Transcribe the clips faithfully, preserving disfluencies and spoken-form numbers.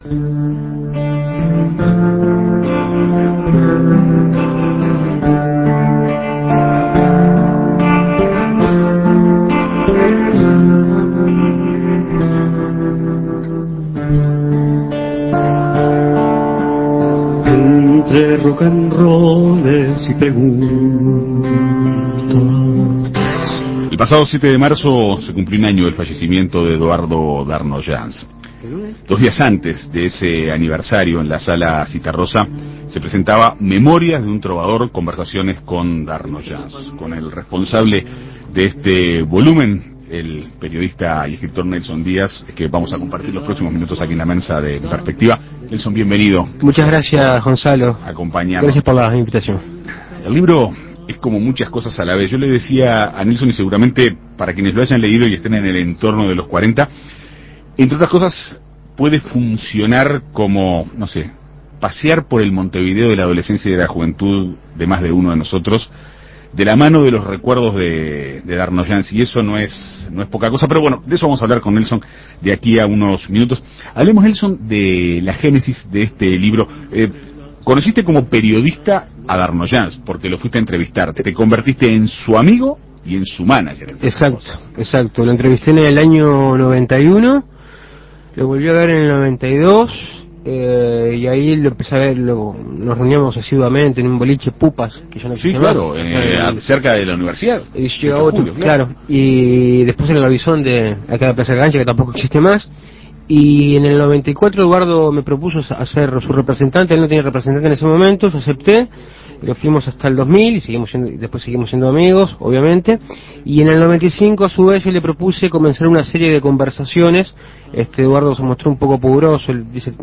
Entre rock and rolls y preguntas. El pasado siete de marzo se cumplió un año del fallecimiento de Eduardo Darnoyans. Dos días antes de ese aniversario, en la sala Citarrosa, se presentaba Memorias de un trovador, conversaciones con Darnoyans, con el responsable de este volumen, el periodista y escritor Nelson Díaz, que vamos a compartir los próximos minutos aquí en la mesa de Perspectiva. Nelson, bienvenido. Muchas gracias, Gonzalo. Acompañado. Gracias por la invitación. El libro es como muchas cosas a la vez. Yo le decía a Nelson, y seguramente para quienes lo hayan leído y estén en el entorno de los cuarenta, entre otras cosas, puede funcionar como, no sé, pasear por el Montevideo de la adolescencia y de la juventud de más de uno de nosotros, de la mano de los recuerdos de, de Darnoyans, y eso no es no es poca cosa, pero bueno, de eso vamos a hablar con Nelson de aquí a unos minutos. Hablemos, Nelson, de la génesis de este libro. Eh, conociste como periodista a Darnoyans, porque lo fuiste a entrevistar, te convertiste en su amigo y en su manager. Exacto, exacto, lo entrevisté en el año noventa y uno, lo volví a ver en el noventa y dos, eh, y ahí lo empecé a ver, lo, nos reuníamos asiduamente en un boliche Pupas, que ya no existe. Sí, claro, más, eh, eh, cerca de la universidad. Y llegó otro, Julio, claro. claro, y después en el Avizón de acá de Plaza Cancha, que tampoco existe más. Y en el noventa y cuatro Eduardo me propuso hacer su representante, él no tenía representante en ese momento, yo acepté, lo fuimos hasta el dos mil y seguimos siendo, después seguimos siendo amigos, obviamente. Y en el noventa y cinco a su vez yo le propuse comenzar una serie de conversaciones. Este Eduardo se mostró un poco pudoroso, él dice,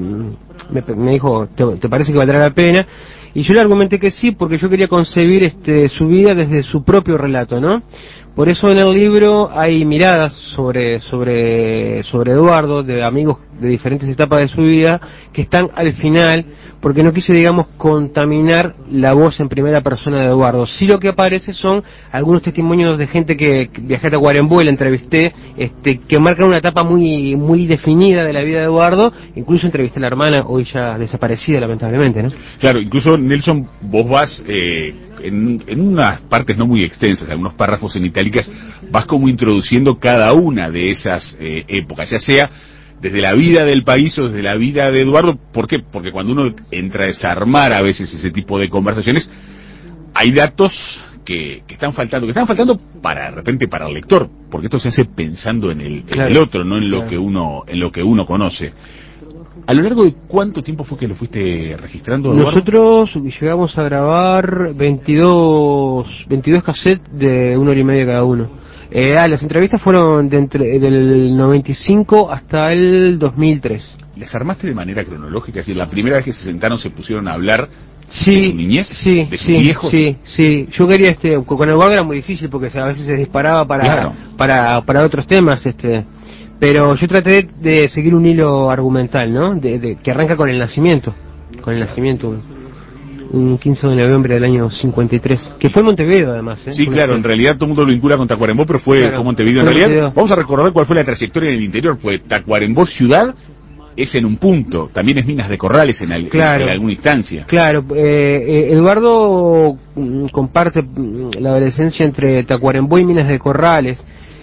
me, me dijo, ¿te, ¿te parece que valdrá la pena? Y yo le argumenté que sí, porque yo quería concebir este su vida desde su propio relato, ¿no? Por eso en el libro hay miradas sobre sobre sobre Eduardo, de amigos de diferentes etapas de su vida, que están al final, porque no quise, digamos, contaminar la voz en primera persona de Eduardo. Sí, lo que aparece son algunos testimonios de gente que, que viajé a Tacuarembó y la entrevisté, este, que marcan una etapa muy muy definida de la vida de Eduardo. Incluso entrevisté a la hermana, hoy ya desaparecida, lamentablemente, ¿no? Claro, incluso, Nelson, vos vas eh, en, en unas partes no muy extensas, algunos párrafos en itálicas, vas como introduciendo cada una de esas eh, épocas, ya sea desde la vida del país o desde la vida de Eduardo. ¿Por qué? Porque cuando uno entra a desarmar a veces ese tipo de conversaciones, hay datos que, que están faltando, que están faltando para, de repente, para el lector, porque esto se hace pensando en el, claro, en el otro, no en lo claro. que uno, en lo que uno conoce. ¿A lo largo de cuánto tiempo fue que lo fuiste registrando, Eduardo? Nosotros llegamos a grabar veintidós, veintidós cassettes de una hora y media cada uno. Eh, ah, las entrevistas fueron de entre, del noventa y cinco hasta el dos mil tres. ¿Las armaste de manera cronológica? Es decir, la primera vez que se sentaron se pusieron a hablar sí, de su niñez, sí, de sus sí, viejos. Sí, sí. Yo quería, este, con Eduardo era muy difícil porque a veces se disparaba para, claro. para, para otros temas, este. Pero yo traté de seguir un hilo argumental, ¿no? De, de, que arranca con el nacimiento, con el nacimiento, un quince de noviembre del año cincuenta y tres, que fue en Montevideo además, ¿eh? Sí, fue claro, en realidad todo el mundo lo vincula con Tacuarembó, pero fue claro, con Montevideo. En realidad, Montevideo. Vamos a recordar cuál fue la trayectoria en el interior, pues Tacuarembó ciudad es en un punto, también es Minas de Corrales en, al, claro, en alguna instancia. Claro, eh, Eduardo comparte la adolescencia entre Tacuarembó y Minas de Corrales.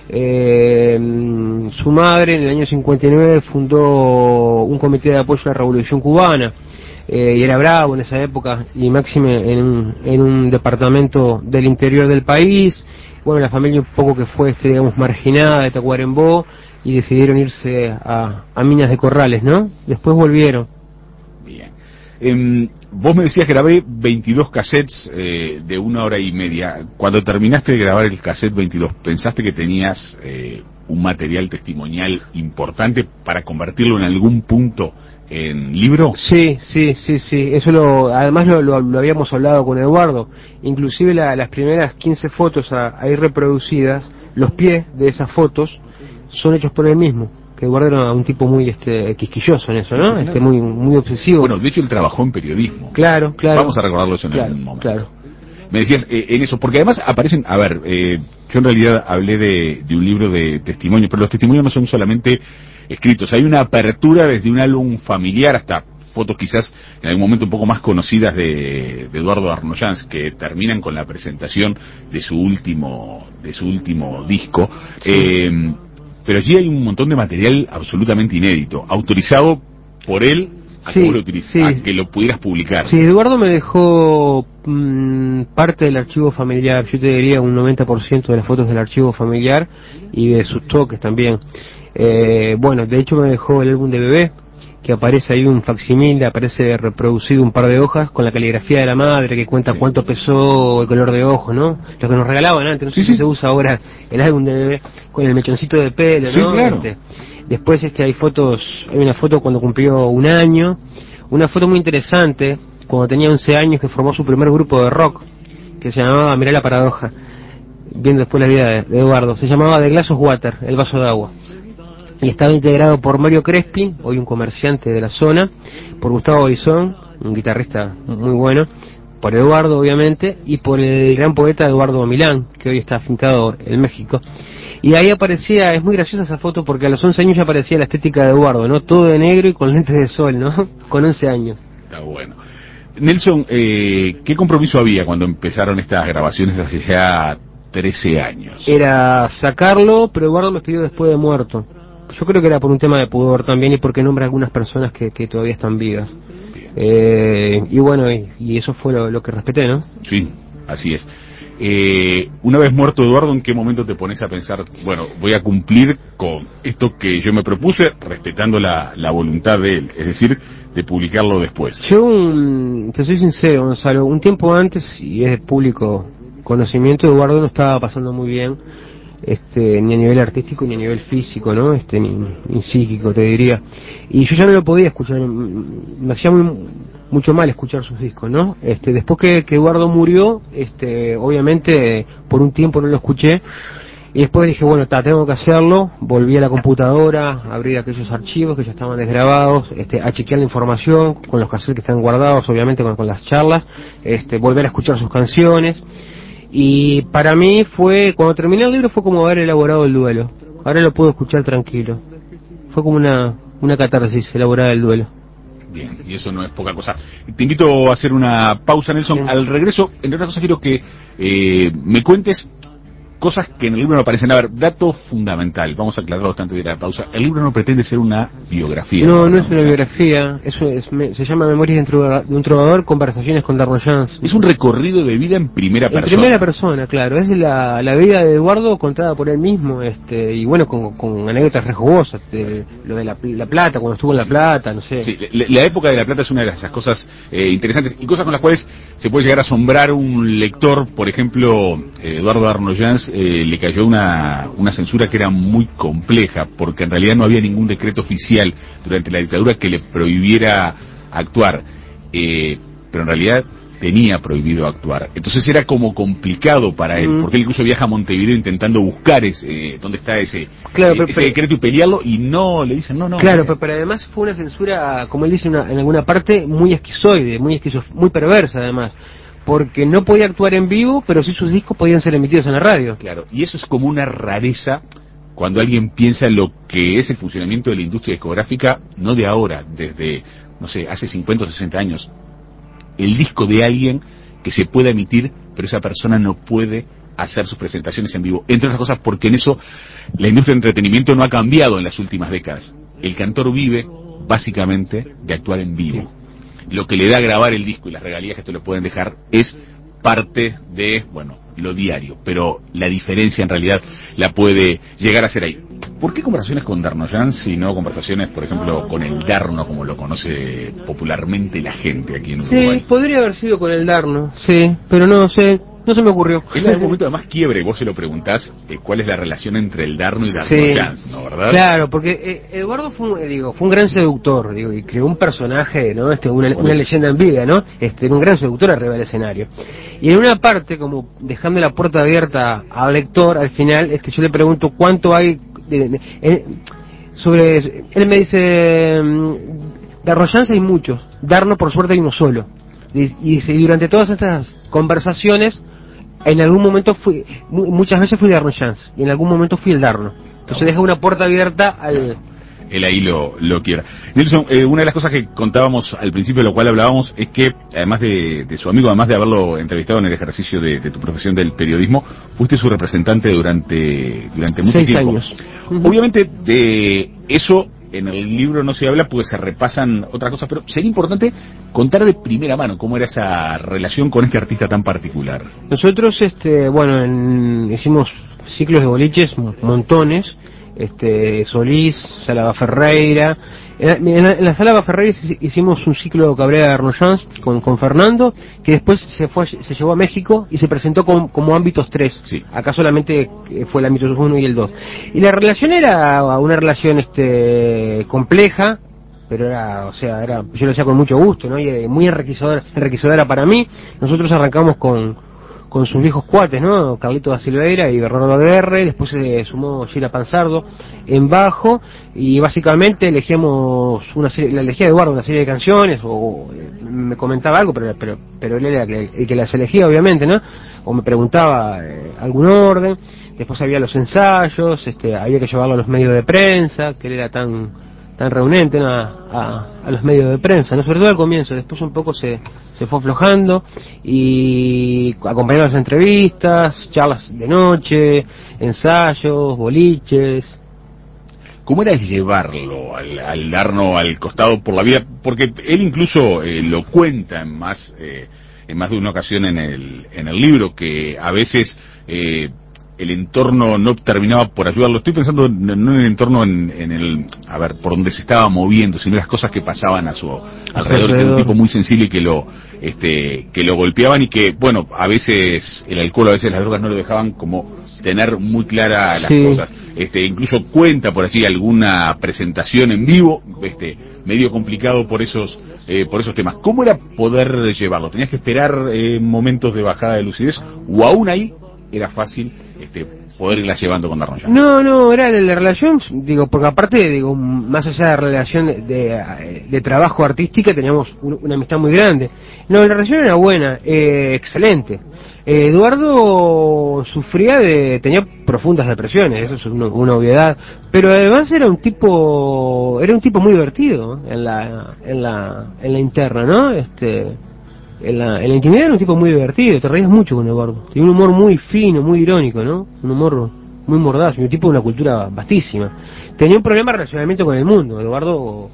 Eh, su madre en el año cincuenta y nueve fundó un comité de apoyo a la Revolución Cubana, eh, y era bravo en esa época, y máxime en un, en un departamento del interior del país. Bueno, la familia un poco que fue, este, digamos, marginada de Tacuarembó, y decidieron irse a, a Minas de Corrales, ¿no? Después volvieron. Bien. Eh, vos me decías que grabé veintidós cassettes eh, de una hora y media. Cuando terminaste de grabar el cassette veintidós, ¿pensaste que tenías eh, un material testimonial importante para convertirlo en algún punto en libro? Sí, sí, sí, sí. Eso lo, además lo, lo, lo habíamos hablado con Eduardo. Inclusive la, las primeras quince fotos ahí reproducidas, los pies de esas fotos son hechos por él mismo. Que Eduardo era un tipo muy este quisquilloso en eso, ¿no? Sí, claro. Este muy muy obsesivo. Bueno, de hecho él trabajó en periodismo. Claro, claro. Vamos a recordarlo eso en claro, algún momento. Claro. Me decías eh, en eso, porque además aparecen, a ver, eh, yo en realidad hablé de, de un libro de testimonios, pero los testimonios no son solamente escritos. Hay una apertura desde un álbum familiar hasta fotos quizás en algún momento un poco más conocidas de, de Eduardo Arnoyanz, que terminan con la presentación de su último de su último disco. Sí. Eh, pero allí hay un montón de material absolutamente inédito, autorizado por él a, sí, que, vos lo utilices, sí. a que lo pudieras publicar. Sí, Eduardo me dejó mmm, parte del archivo familiar, yo te diría un noventa por ciento de las fotos del archivo familiar y de sus toques también. Eh, bueno, de hecho me dejó el álbum de bebé, que aparece ahí un facsimile, aparece reproducido un par de hojas con la caligrafía de la madre que cuenta sí. cuánto pesó el color de ojos, ¿no? Lo que nos regalaban antes, no sé sí, si sí. se usa ahora el álbum de bebé con el mechoncito de pelo, sí, ¿no? Claro. Este, después este hay fotos, hay una foto cuando cumplió un año, una foto muy interesante cuando tenía once años, que formó su primer grupo de rock, que se llamaba, mirá la paradoja, viendo después la vida de, de Eduardo, se llamaba The Glass of Water, el vaso de agua. Y estaba integrado por Mario Crespi, hoy un comerciante de la zona, por Gustavo Bisón, un guitarrista muy bueno, por Eduardo obviamente, y por el gran poeta Eduardo Milán, que hoy está afincado en México. Y ahí aparecía, es muy graciosa esa foto porque a los once años ya aparecía la estética de Eduardo, ¿no? Todo de negro y con lentes de sol, ¿no? Con once años. Está bueno. Nelson, eh, ¿qué compromiso había cuando empezaron estas grabaciones hace ya trece años? Era sacarlo, pero Eduardo me pidió después de muerto. Yo creo que era por un tema de pudor también y porque nombra algunas personas que, que todavía están vivas. Eh, y bueno, y, y eso fue lo, lo que respeté, ¿no? Sí, así es. Eh, una vez muerto Eduardo, ¿en qué momento te pones a pensar, bueno, voy a cumplir con esto que yo me propuse, respetando la, la voluntad de él, es decir, de publicarlo después? Yo, un, te soy sincero, Gonzalo, un tiempo antes, y es de público conocimiento, Eduardo no estaba pasando muy bien, este, ni a nivel artístico ni a nivel físico, ¿no? Este, ni, ni psíquico, te diría. Y yo ya no lo podía escuchar, me hacía muy, mucho mal escuchar sus discos, ¿no? Este, después que, que Eduardo murió, este, obviamente por un tiempo no lo escuché y después dije, bueno, ta, tengo que hacerlo. Volví a la computadora, abrí aquellos archivos que ya estaban desgrabados, este, a chequear la información con los cassettes que están guardados, obviamente con, con las charlas, este, volver a escuchar sus canciones. Y para mí fue, cuando terminé el libro fue como haber elaborado el duelo. Ahora lo puedo escuchar tranquilo. Fue como una, una catarsis elaborada el duelo. Bien, y eso no es poca cosa. Te invito a hacer una pausa, Nelson. Bien. Al regreso, entre otras cosas, quiero que eh, me cuentes cosas que en el libro no aparecen. A ver, dato fundamental, vamos a aclararlo bastante de la pausa. El libro no pretende ser una biografía. No, no, no es una biografía, eso es, me, se llama Memorias de un trovador, conversaciones con Darnoyanz. Es un recorrido de vida en primera persona. En primera persona, claro, es la, la vida de Eduardo contada por él mismo, este, y bueno, con, con anécdotas re jugosas, de, lo de la, la Plata, cuando estuvo en La Plata, no sé. Sí, la, la época de La Plata es una de esas cosas eh, interesantes, y cosas con las cuales se puede llegar a asombrar un lector. Por ejemplo, eh, Eduardo Arnoyanz eh, le cayó una, una censura que era muy compleja, porque en realidad no había ningún decreto oficial durante la dictadura que le prohibiera actuar, eh, pero en realidad tenía prohibido actuar. Entonces era como complicado para él, mm. porque él incluso viaja a Montevideo intentando buscar ese, dónde está ese, claro, eh, pero, ese decreto y pelearlo, y no, le dicen no, no. Claro, pero, pero además fue una censura, como él dice una, en alguna parte, muy esquizoide, muy esquizof muy perversa además, porque no podía actuar en vivo, pero sí sus discos podían ser emitidos en la radio. Claro, y eso es como una rareza cuando alguien piensa en lo que es el funcionamiento de la industria discográfica, no de ahora, desde, no sé, hace cincuenta o sesenta años. El disco de alguien que se pueda emitir, pero esa persona no puede hacer sus presentaciones en vivo. Entre otras cosas porque en eso la industria del entretenimiento no ha cambiado en las últimas décadas. El cantor vive básicamente de actuar en vivo. Lo que le da a grabar el disco y las regalías que esto le pueden dejar es parte de, bueno, lo diario, pero la diferencia en realidad la puede llegar a ser ahí. ¿Por qué conversaciones con Darnoyanz y no conversaciones, por ejemplo, con el Darno, como lo conoce popularmente la gente aquí en Uruguay? Sí, podría haber sido con el Darno, sí, pero no sé, no se me ocurrió. Es el momento de más quiebre, vos se lo preguntás, eh, cuál es la relación entre el Darno y Darnoyanz, sí, ¿no, verdad? Claro, porque eh, Eduardo fue un, eh, digo, fue un gran seductor, digo, y creó un personaje, ¿no? Este, una, una leyenda en vida, ¿no? Este, un gran seductor arriba del escenario. Y en una parte, como dejando la puerta abierta al lector, al final, este, yo le pregunto cuánto hay de, de, de, sobre, él me dice, Darnoyanz hay muchos, Darno por suerte hay uno solo. Y, y, y durante todas estas conversaciones, en algún momento fui, muchas veces fui Darnoyanz y en algún momento fui el Darno. Entonces deja una puerta abierta al, él ahí lo, lo quiera. Nelson, eh, una de las cosas que contábamos al principio, de lo cual hablábamos, es que además de, de su amigo, además de haberlo entrevistado en el ejercicio de, de tu profesión del periodismo, fuiste su representante durante, durante mucho Seis tiempo. años. Obviamente de eso en el libro no se habla, pues se repasan otras cosas, pero sería importante contar de primera mano cómo era esa relación con este artista tan particular. Nosotros, este, bueno, en, hicimos ciclos de boliches, montones, este, Solís, Sala Ferreira. En, en, la, en la Sala Ferreira hicimos un ciclo de Cabrera de Arnoyans con, con Fernando, que después se fue, se llevó a México y se presentó como, como ámbitos tres. Sí. Acá solamente fue el ámbito uno y el dos. Y la relación era una relación este compleja, pero era, o sea, era, yo lo hacía con mucho gusto, ¿no? Y muy enriquecedora, enriquecedora para mí. Nosotros arrancamos con con sus viejos cuates, ¿no? Carlito da Silveira y Bernardo Aguerre, después se sumó Gina Panzardo en bajo, y básicamente elegíamos una serie, la elegía Eduardo una serie de canciones, o me comentaba algo, pero pero, pero él era el, el que las elegía, obviamente, ¿no? O me preguntaba eh, algún orden. Después había los ensayos, este, había que llevarlo a los medios de prensa, que él era tan tan reunente, ¿no? a, a, a los medios de prensa, no, sobre todo al comienzo. Después un poco se, se fue aflojando, y acompañaba las entrevistas, charlas de noche, ensayos, boliches. ¿Cómo era llevarlo al, al darnos al costado por la vida? Porque él incluso eh, lo cuenta en más eh, en más de una ocasión en el en el libro, que a veces eh, el entorno no terminaba por ayudarlo. Estoy pensando no en el entorno, en, en el, a ver, por donde se estaba moviendo, sino las cosas que pasaban a su alrededor, que era un tipo muy sensible y que lo, este, que lo golpeaban, y que, bueno, a veces el alcohol, a veces las drogas no lo dejaban como tener muy claras las sí. cosas. Este, incluso cuenta por allí alguna presentación en vivo, este, medio complicado por esos, eh, por esos temas. ¿Cómo era poder llevarlo? ¿Tenías que esperar eh, momentos de bajada de lucidez, o aún ahí era fácil este poder irla llevando con Darnoyan? No, no, era la, la relación, digo, porque aparte, digo, más allá de la relación de, de, de trabajo artística, teníamos un, una amistad muy grande. No, la relación era buena, eh, excelente. Eh, Eduardo sufría de, tenía profundas depresiones, eso es una, una obviedad, pero además era un tipo, era un tipo muy divertido en la, en la, en la interna, ¿no? Este, En la, en la intimidad era un tipo muy divertido, te reías mucho con Eduardo. Tiene un humor muy fino, muy irónico, ¿no? Un humor muy mordaz, un tipo de una cultura vastísima. Tenía un problema de relacionamiento con el mundo. Eduardo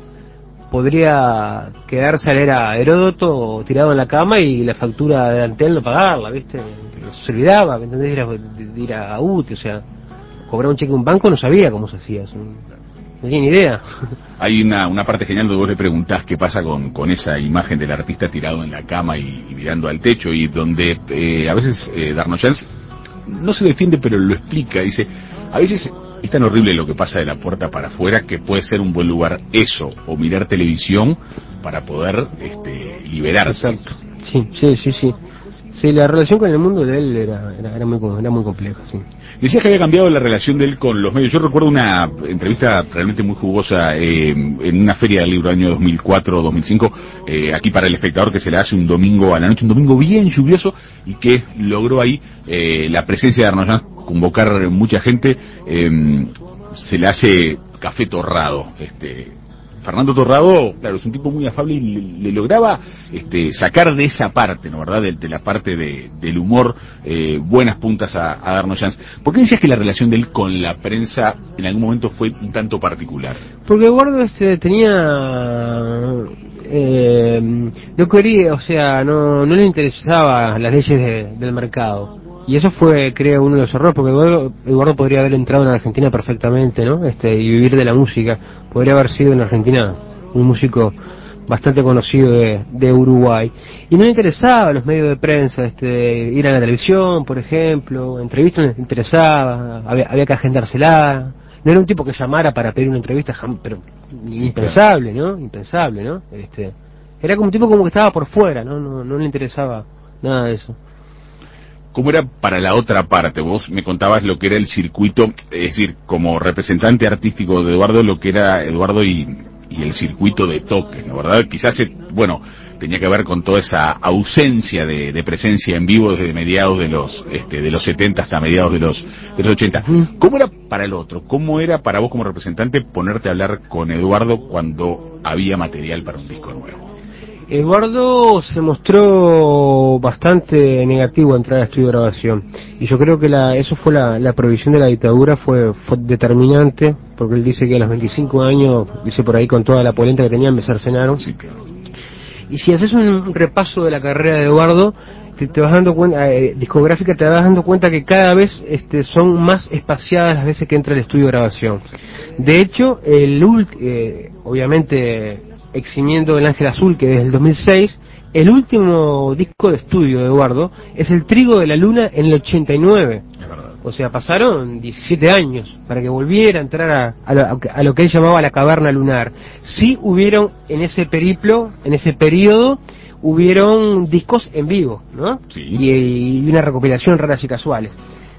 podría quedarse a leer a Heródoto tirado en la cama y la factura de Antel no pagarla, ¿viste? Se olvidaba, ¿me entendés? De ir a, de ir a U T E, o sea, cobrar un cheque en un banco no sabía cómo se hacía eso. No tenía ni idea. Hay una, una parte genial donde vos le preguntás qué pasa con, con esa imagen del artista tirado en la cama y, y mirando al techo, y donde eh, a veces eh, Darnoyan no se defiende, pero lo explica. Dice, a veces es tan horrible lo que pasa de la puerta para afuera que puede ser un buen lugar eso, o mirar televisión para poder este, liberarse. Exacto. Sí, sí, sí, sí. Sí, la relación con el mundo de él era, era, era, muy, era muy compleja, sí. Decías que había cambiado la relación de él con los medios. Yo recuerdo una entrevista realmente muy jugosa eh, en una feria del libro año dos mil cuatro o dos mil cinco, eh, aquí para El Espectador, que se le hace un domingo a la noche, un domingo bien lluvioso, y que logró ahí eh, la presencia de Darnoyan, convocar mucha gente. Eh, se le hace café torrado, este... Fernando Torrado, claro, es un tipo muy afable, y le, le lograba este, sacar de esa parte, ¿no, verdad? De, de la parte de, del humor, eh, buenas puntas a, a Darnoyan. ¿Por qué decías que la relación de él con la prensa en algún momento fue un tanto particular? Porque Eduardo este, tenía... Eh, no quería, o sea, no, no le interesaba las leyes de, del mercado. Y eso fue, creo, uno de los errores, porque Eduardo, Eduardo podría haber entrado en Argentina perfectamente, ¿no? Este, y vivir de la música. Podría haber sido en Argentina un músico bastante conocido de, de Uruguay. Y no le interesaba los medios de prensa, este, ir a la televisión, por ejemplo, entrevistas no le interesaba, había, había que agendársela. No era un tipo que llamara para pedir una entrevista, pero sí, impensable, claro. ¿no? Impensable, ¿no? Este, era como un tipo como que estaba por fuera, ¿no? No, no le interesaba nada de eso. ¿Cómo era para la otra parte? Vos me contabas lo que era el circuito, es decir, como representante artístico de Eduardo, lo que era Eduardo y, y el circuito de toques, ¿no? ¿Verdad? Quizás, bueno, tenía que ver con toda esa ausencia de, de presencia en vivo desde mediados de los este, de los setenta hasta mediados de los, de los ochenta. ¿Cómo era para el otro? ¿Cómo era para vos como representante ponerte a hablar con Eduardo cuando había material para un disco nuevo? Eduardo se mostró bastante negativo a entrar al estudio de grabación, y yo creo que la, eso fue la, la prohibición de la dictadura fue, fue determinante, porque él dice que a los veinticinco años, dice por ahí con toda la polenta que tenían, me cercenaron. Sí, claro. Y si haces un repaso de la carrera de Eduardo, te, te vas dando cuenta, eh, discográfica, te vas dando cuenta que cada vez este, son más espaciadas las veces que entra al estudio de grabación. De hecho, el eh, obviamente eximiendo El Ángel Azul, que desde el dos mil seis, el último disco de estudio de Eduardo es El Trigo de la Luna en el ochenta y nueve. Es verdad. O sea, pasaron diecisiete años para que volviera a entrar a, a, lo, a lo que él llamaba la caverna lunar. Sí hubieron en ese periplo, en ese periodo, hubieron discos en vivo, ¿no? Sí. Y, y una recopilación Raras y Casuales.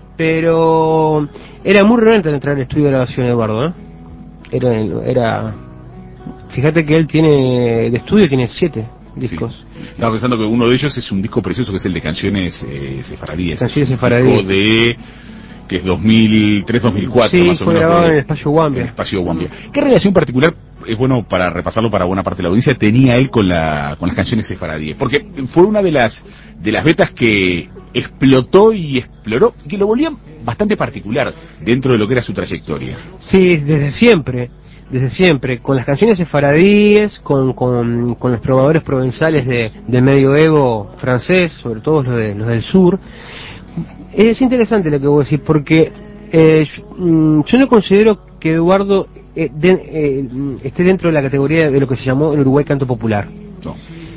Pero era muy relevante entrar al estudio de grabación, Eduardo, ¿eh? Era... era Fíjate que él tiene, de estudio tiene siete discos. Sí. Estaba pensando que uno de ellos es un disco precioso que es el de canciones eh, sefaradíes. Canciones sefaradíes. Un disco de, que es dos mil tres dos mil cuatro sí, más o fue menos. grabado de, en el espacio Guambia. En el espacio Guambia. ¿Qué relación particular, es bueno para repasarlo para buena parte de la audiencia, tenía él con la con las canciones sefaradíes? Porque fue una de las de las vetas que explotó y exploró, que lo volvían bastante particular dentro de lo que era su trayectoria. Sí, desde siempre. Desde siempre, con las canciones sefaradíes, con, con, con los trovadores provenzales de, del medioevo francés, sobre todo los, de, los del sur. Es interesante lo que voy a decir, porque eh, yo, yo no considero que Eduardo eh, de, eh, esté dentro de la categoría de lo que se llamó en Uruguay canto popular. No.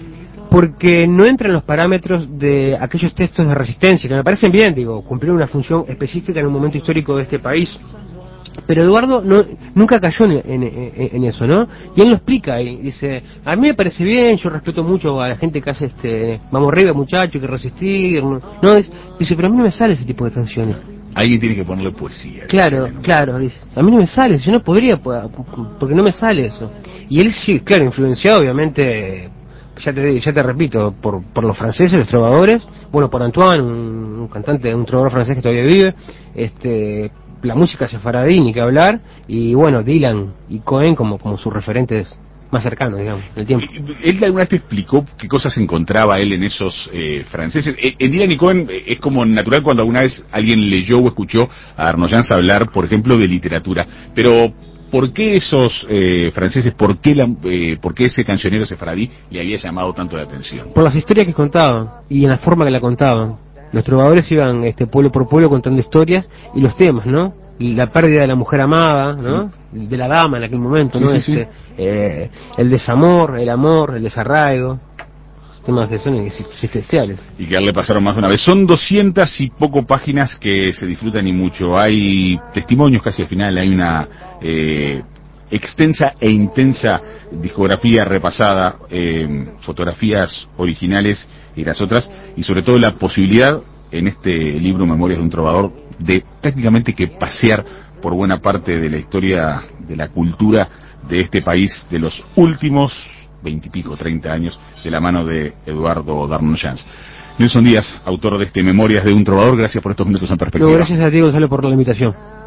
Porque no entra en los parámetros de aquellos textos de resistencia, que me parecen bien, digo, cumplir una función específica en un momento histórico de este país. Pero Eduardo no, nunca cayó en, en, en, en eso, ¿no? Y él lo explica y dice, a mí me parece bien, yo respeto mucho a la gente que hace este, vamos arriba muchachos, hay que resistir, ¿no? no es, dice, pero a mí no me sale ese tipo de canciones. Alguien tiene que ponerle poesía. Claro, ¿no? Claro, dice, a mí no me sale, yo no podría, porque no me sale eso. Y él sí, claro, influenciado obviamente, ya te ya te repito, por, por los franceses, los trovadores, bueno, por Antoine, un, un cantante, un trovador francés que todavía vive, este... la música sefaradí, ni que hablar, y bueno, Dylan y Cohen como, como sus referentes más cercanos, digamos, del tiempo. ¿Él alguna vez te explicó qué cosas encontraba él en esos eh, franceses? En Dylan y Cohen es como natural cuando alguna vez alguien leyó o escuchó a Arnoyanz hablar, por ejemplo, de literatura, pero ¿por qué esos eh, franceses, por qué, la, eh, por qué ese cancionero sefaradí le había llamado tanto la atención? Por las historias que contaban y en la forma que la contaban. Los trovadores iban este pueblo por pueblo contando historias y los temas, ¿no? La pérdida de la mujer amada, ¿no? Sí. De la dama en aquel momento, ¿no? Sí, sí, este, sí. Eh, el desamor, el amor, el desarraigo, temas que son existenciales. Y que a él le pasaron más de una vez. Son doscientas y poco páginas que se disfrutan y mucho. Hay testimonios casi al final, hay una eh, extensa e intensa discografía repasada, eh, fotografías originales y las otras, y sobre todo la posibilidad en este libro Memorias de un Trovador de prácticamente que pasear por buena parte de la historia de la cultura de este país de los últimos veintipico, treinta años, de la mano de Eduardo Darnoyanz. Nelson Díaz, autor de este Memorias de un Trovador, gracias por estos minutos en perspectiva. No, gracias a ti, Gonzalo, por la invitación.